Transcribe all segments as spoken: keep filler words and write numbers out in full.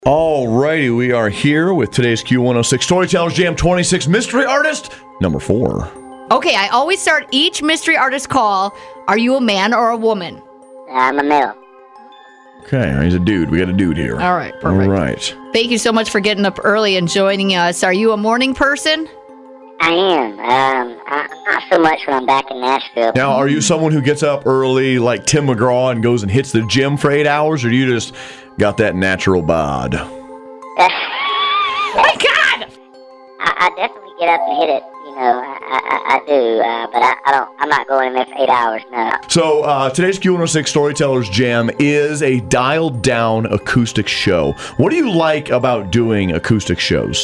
Alrighty, we are here with today's Q one oh six Storytellers Jam twenty-six Mystery Artist number four. Okay, I always start each mystery artist call. Are you a man or a woman? I'm a male. Okay, he's a dude. We got a dude here. All right, perfect. All right. Thank you so much for getting up early and joining us. Are you a morning person? I am. Um, I, not so much when I'm back in Nashville. Now, are you someone who gets up early like Tim McGraw and goes and hits the gym for eight hours, or do you just got that natural bod? Oh my God! I, I definitely get up and hit it. You know, I, I, I do, uh, but I, I don't. I'm not going in there for eight hours. No. So uh, today's Q one oh six Storytellers Jam is a dialed-down acoustic show. What do you like about doing acoustic shows?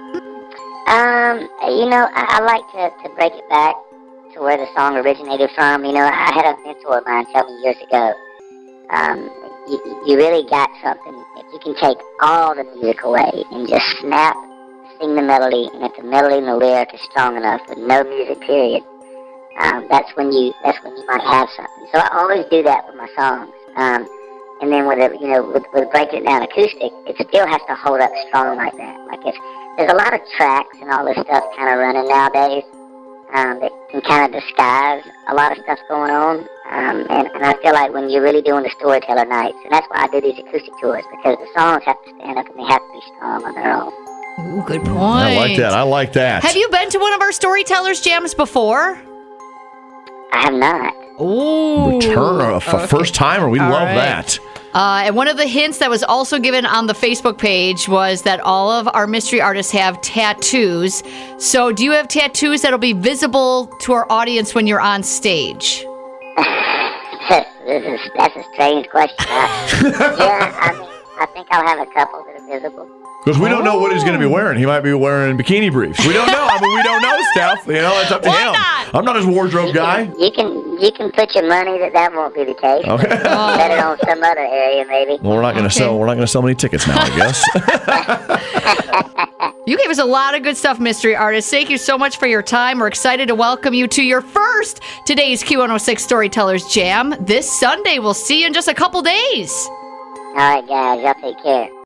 Um, you know, I, I like to, to break it back to where the song originated from. You know, I had a mentor of mine tell me years ago, um, you, you really got something if you can take all the music away and just snap, sing the melody, and if the melody and the lyric is strong enough with no music period, um, that's when you that's when you might have something. So I always do that with my songs. Um, and then with it, you know, with, with breaking it down acoustic, it still has to hold up strong like that. Like if there's a lot of tracks and all this stuff kind of running nowadays um, that can kind of disguise a lot of stuff going on. Um, and, and I feel like when you're really doing the storyteller nights, and that's why I do these acoustic tours, because the songs have to stand up and they have to be strong on their own. Ooh, good point. I like that. I like that. Have you been to one of our Storytellers Jams before? I have not. Ooh. Return a f- Okay. first timer. We All love right. that. Uh, and one of the hints that was also given on the Facebook page was that all of our mystery artists have tattoos. So do you have tattoos that'll be visible to our audience when you're on stage? this is, that's a strange question. Uh, yeah, I mean, I think I'll have a couple that are visible. Because we don't know what he's going to be wearing. He might be wearing bikini briefs. We don't know. I mean, we don't know, Steph. You know, it's up to Why him. not? I'm not his wardrobe guy. You can you can put your money that that won't be the case. Okay. Bet it on some other area, maybe. Well, we're not going to Okay. sell. We're not going to sell many tickets now, I guess. You gave us a lot of good stuff, mystery artists. Thank you so much for your time. We're excited to welcome you to your first today's Q one oh six Storytellers Jam this Sunday. We'll see you in just a couple days. All right, guys, y'all take care.